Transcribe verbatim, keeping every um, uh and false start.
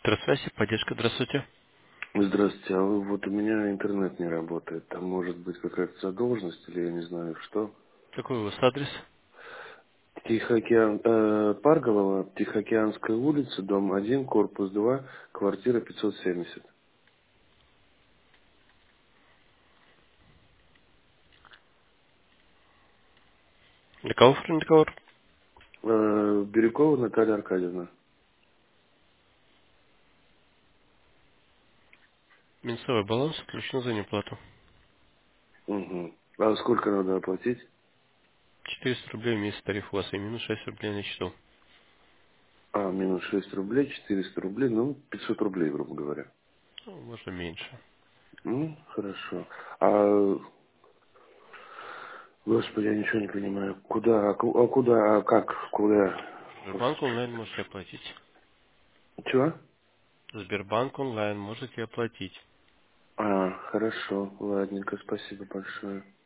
Электросвязь и поддержка. Здравствуйте. Здравствуйте, а вы- вот у меня интернет не работает. Там может быть какая-то задолженность или я не знаю что. Какой у вас адрес? Тихоокеан, э, Парголова, Тихоокеанская улица, дом один, корпус два, квартира пятьсот семьдесят. Для кого оформлен договор? Э, Бирюкова Наталья Аркадьевна. Минусовой баланс включен за неплату. Угу. А сколько надо оплатить? четыреста рублей в месяц тариф у вас и минус шесть рублей на счету. А, минус шесть рублей, четыреста рублей, ну, пятьсот рублей, грубо говоря. Ну, можно меньше. Ну, хорошо. А, господи, я ничего не понимаю. Куда, а ку- а куда, а как, куда? Сбербанк онлайн можете оплатить. Чего? Сбербанк онлайн можете оплатить. А, хорошо, ладненько, спасибо большое.